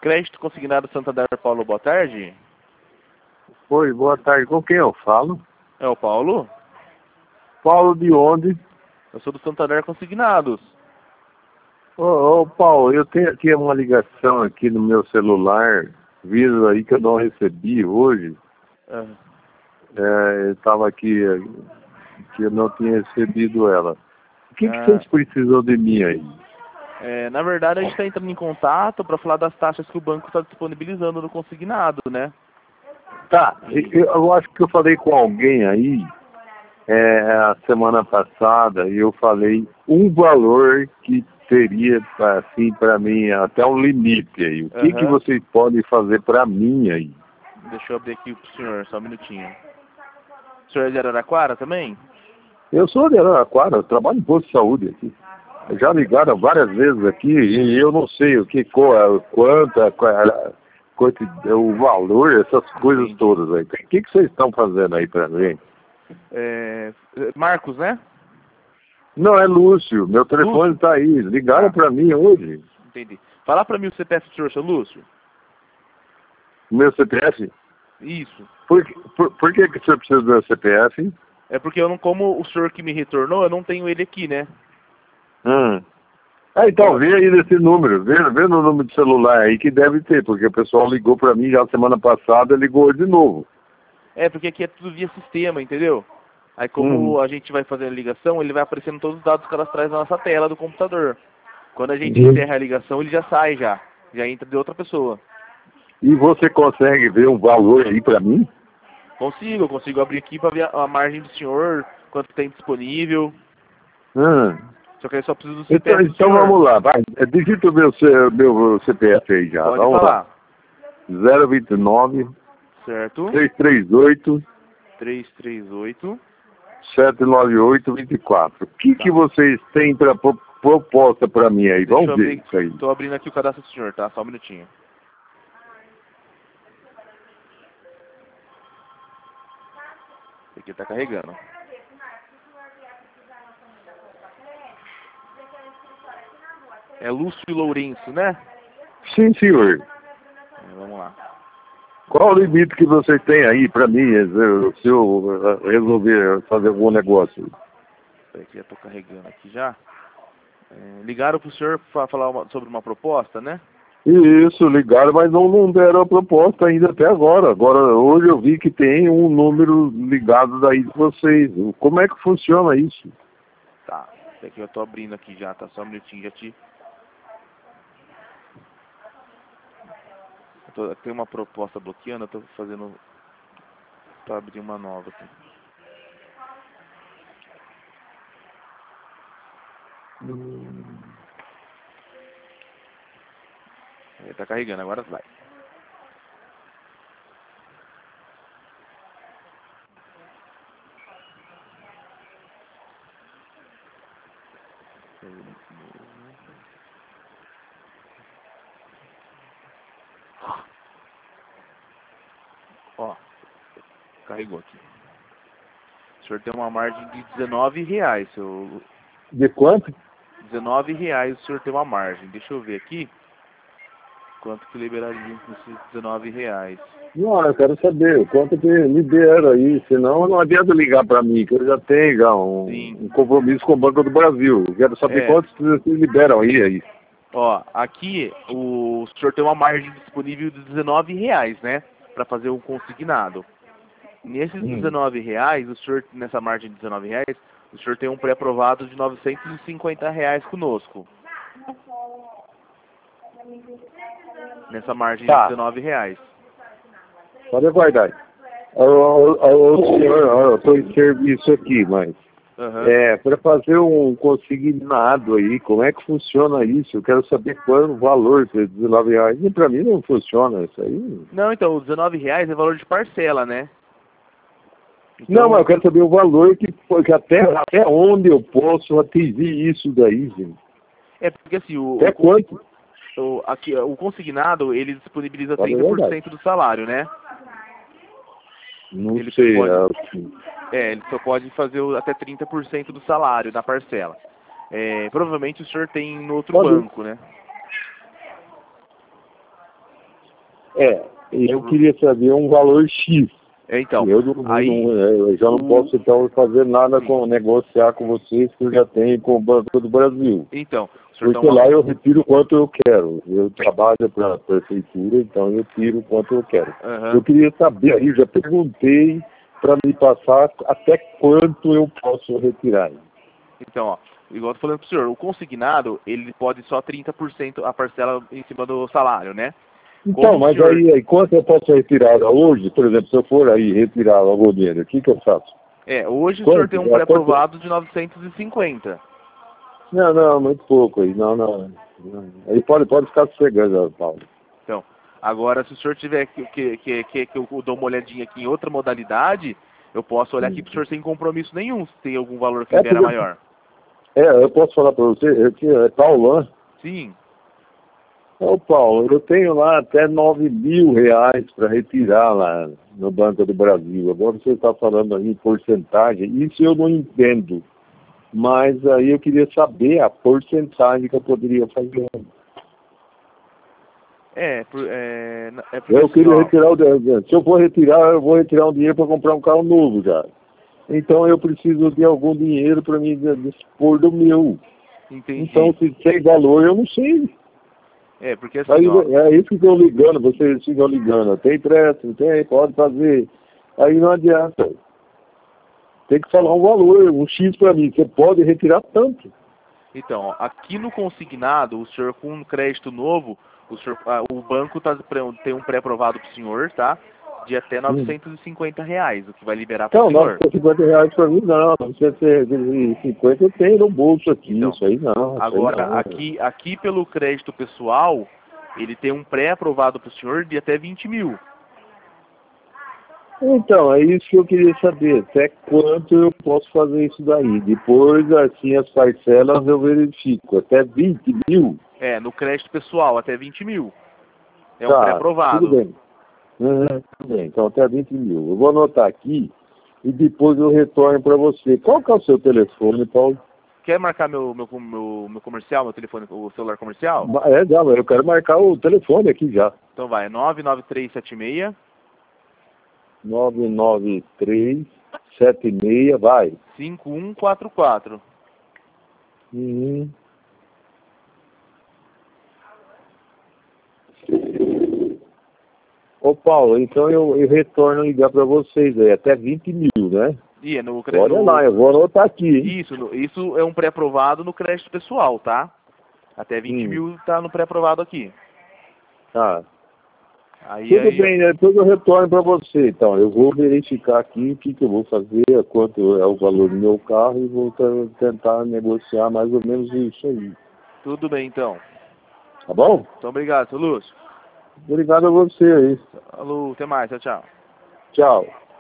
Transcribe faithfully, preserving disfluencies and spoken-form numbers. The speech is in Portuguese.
Crédito consignado Santander, Paulo, boa tarde. Oi, boa tarde. Com quem eu falo? É o Paulo? Paulo de onde? Eu sou do Santander Consignados. Ô, ô Paulo, eu tenho aqui uma ligação aqui no meu celular, vindo aí que eu não recebi hoje. É. É, eu estava aqui, que eu não tinha recebido ela. O que, Ah. que vocês precisam de mim aí? É, na verdade, a gente está entrando em contato para falar das taxas que o banco está disponibilizando no consignado, né? Tá, eu, eu acho que eu falei com alguém aí, é, a semana passada, e eu falei um valor que teria, assim, para mim, até um limite aí. O que, Uhum. que vocês podem fazer para mim aí? Deixa eu abrir aqui pro senhor, só um minutinho. O senhor é de Araraquara também? Eu sou de Araraquara, eu trabalho em posto de saúde aqui. Já ligaram várias vezes aqui e eu não sei o que, quanto, quanto, o valor, essas coisas Entendi. todas aí. O que, que vocês estão fazendo aí para mim? É, Marcos, né? Não, é Lúcio, meu telefone está aí. Ligaram Ah. para mim hoje. Entendi. Fala para mim o C P F do senhor, seu Lúcio. Meu C P F? Isso. Por, por, por que, que o senhor precisa do meu C P F? É porque eu não, como o senhor que me retornou, eu não tenho ele aqui, né? Hum. Ah, então, vê aí nesse número, vê, vê no número de celular aí que deve ter, porque o pessoal ligou pra mim já semana passada, ligou de novo. É, porque aqui é tudo via sistema, entendeu? Aí como Hum. a gente vai fazer a ligação, ele vai aparecendo todos os dados cadastrais na nossa tela do computador. Quando a gente Hum. encerra a ligação, ele já sai já. Já entra de outra pessoa. E você consegue ver um valor aí pra mim? Consigo, eu consigo abrir aqui para ver a margem do senhor, quanto tem disponível. Hum. Só que eu só preciso do C P F Então, do então senhor. vamos lá, vai. Digita o meu, C- meu C P F aí já, Pode vamos falar. lá. zero vinte e nove, Certo? trezentos e trinta e oito, trezentos e trinta e oito. setecentos e noventa e oito, vinte e quatro. O que, Tá. que vocês têm para proposta para mim aí? Deixa Vamos eu ver abrir, isso aí. tô abrindo aqui o cadastro do senhor, tá? Só um minutinho. Aqui tá carregando. É Lúcio Lourenço, né? Sim, senhor. É, vamos lá. Qual o limite que você tem aí para mim, se eu resolver fazer algum negócio? Aqui eu tô carregando aqui já. É, ligaram pro senhor para falar uma, sobre uma proposta, né? Isso, ligaram, mas não, não deram a proposta ainda até agora. Agora, hoje eu vi que tem um número ligado daí de vocês. Como é que funciona isso? Tá. Aqui eu tô abrindo aqui já, tá? Só um minutinho, já te... Eu tô, tem uma proposta bloqueando, eu tô fazendo para abrir uma nova aqui. Hum. Ele tá carregando, agora vai. Ó, carregou aqui. O senhor tem uma margem de dezenove reais, seu... De quanto? dezenove reais o senhor tem uma margem. Deixa eu ver aqui quanto que liberaria esses dezenove reais. Não, eu quero saber quanto que libera aí, senão não adianta ligar para mim, que eu já tenho já um, um compromisso com o Banco do Brasil. Eu quero saber É. quantos vocês liberam aí, aí. Ó, aqui o senhor tem uma margem disponível de dezenove reais, né? Para fazer um consignado. Nesses Hum. dezenove reais, o senhor, nessa margem de dezenove reais, o senhor tem um pré-aprovado de novecentos e cinquenta reais conosco. Nessa margem Tá. de dezenove reais. Pode aguardar. Ô, ô, ô, ô, senhor, ó, eu estou em serviço aqui, mas Uhum. é, para fazer um consignado aí, como é que funciona isso? Eu quero saber qual é o valor de dezenove reais. E para mim não funciona isso aí. Não, então, o dezenove reais é valor de parcela, né? Então, Não, mas eu quero saber o valor que, que até, até onde eu posso atingir isso daí, gente. é porque assim, o, Até o, quanto? o, aqui, o consignado, ele disponibiliza Pode trinta por aguardar. cento do salário, né? Não Ele sei. pode- Assim. É, ele só pode fazer o- até trinta por cento do salário da parcela. É, provavelmente o senhor tem no outro Pode. banco, né? É, eu queria saber um valor X. É, então, eu, não, aí, não, eu já não o... posso então fazer nada sim. com negociar com vocês que eu já tenho com o Banco do Brasil. Então, porque uma... lá eu retiro quanto eu quero. Eu trabalho para a prefeitura, então eu tiro quanto eu quero. Uhum. Eu queria saber, aí já perguntei para me passar até quanto eu posso retirar. Então, ó, igual eu tô falando pro senhor, o consignado, ele pode só trinta por cento a parcela em cima do salário, né? Então, Como mas senhor... aí, aí, quanto eu posso retirar hoje? Por exemplo, se eu for aí retirar o dinheiro, o que que eu faço? É, hoje quanto? O senhor tem um pré-aprovado de novecentos e cinquenta. Não, não, muito pouco aí, não, não. não. Aí pode, pode ficar sossegando, Paulo. Então, agora, se o senhor tiver que, que, que, que, que eu dou uma olhadinha aqui em outra modalidade, eu posso olhar aqui pro senhor sem compromisso nenhum, se tem algum valor que libera é, maior. É, eu posso falar para você, é, é Paulo, né? Sim. Ô Paulo, eu tenho lá até nove mil reais para retirar lá no Banco do Brasil. Agora você está falando aí em porcentagem, isso eu não entendo. Mas aí eu queria saber a porcentagem que eu poderia fazer. É, por, é, é eu queria retirar o dinheiro. Se eu for retirar, eu vou retirar um dinheiro para comprar um carro novo já. Então eu preciso de algum dinheiro para me dispor do meu. Entendi. Então se tem valor, eu não sei. É, porque assim, aí, ó... É isso que estão ligando, vocês ficam ligando. Tem empréstimo, tem, pode fazer. Aí não adianta. Tem que falar um valor, um X para mim. Você pode retirar tanto. Então, ó, aqui no consignado, o senhor com um crédito novo, o, senhor, ah, o banco tá, tem um pré-aprovado para o senhor, tá? De até novecentos e cinquenta reais, o que vai liberar para o senhor. Não, novecentos e cinquenta reais para mim não. novecentos e cinquenta eu tenho no bolso aqui, então, isso aí não. Isso agora, aí não. Aqui, aqui pelo crédito pessoal, ele tem um pré-aprovado para o senhor de até vinte mil. Então, é isso que eu queria saber. Até quanto eu posso fazer isso daí? Depois, assim, as parcelas eu verifico. Até vinte mil? É, no crédito pessoal, até vinte mil. É tá, um pré-aprovado. Tudo bem. Uhum, tudo bem. Então, até vinte mil. Eu vou anotar aqui e depois eu retorno para você. Qual que é o seu telefone, Paulo? Quer marcar meu, meu, meu, meu comercial, meu telefone, o celular comercial? É, já, eu quero marcar o telefone aqui já. Então vai, nove nove três sete seis... nove nove três sete seis, vai. cinco um quatro quatro. Uhum. Ô Paulo, então eu, eu retorno a ligar para vocês aí, até vinte mil, né? E é no, Olha no, lá, eu vou anotar aqui. Hein? Isso, no, isso é um pré-aprovado no crédito pessoal, tá? Até vinte mil tá no pré-aprovado aqui. Tá. Aí, Tudo aí, bem, né? Depois eu retorno para você. Então, eu vou verificar aqui o que, que eu vou fazer, quanto é o valor do meu carro e vou tentar negociar mais ou menos isso aí. Tudo bem, então. Tá bom? Muito obrigado, seu Lúcio. Obrigado a você aí. Alô, até mais, tchau, tchau. Tchau.